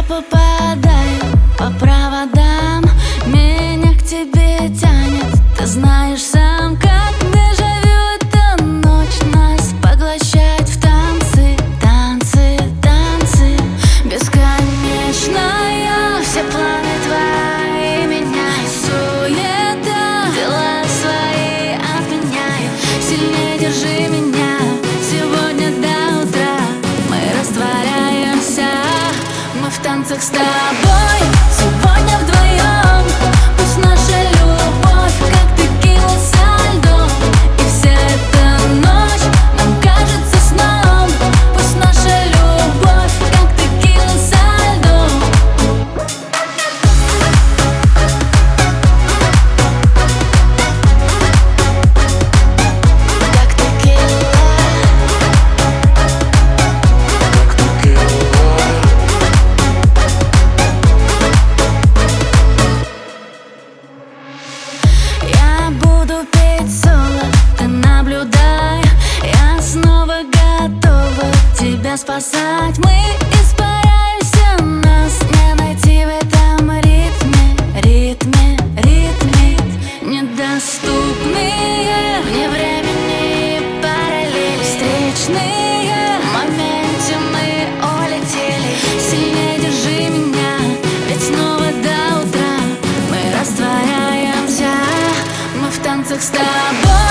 попадаю по проводам, меня к тебе тянет. Ты знаешь сам, как дежавю эта ночь нас поглощает в танцы, танцы, танцы. Бесконечная, все планы твои меняют. Суета, дела свои отменяю. Сильнее держи меня сегодня до утра. Мы растворяемся, мы в танцах с тобой. Сегодня вдвоем, пусть наша любовь как текила со льдом. И вся эта ночь нам кажется сном. Пусть наша любовь как текила со льдом. Как текила. Я буду петь соло, ты наблюдай. Я снова готова тебя спасать. Мы испаряемся, нас не найти в этом ритме, ритме, ритме. Недоступные вне времени параллели, встречные в моменте мы улетели. Сильнее держи меня, ведь снова до утра мы растворяемся, мы в танцах с тобой.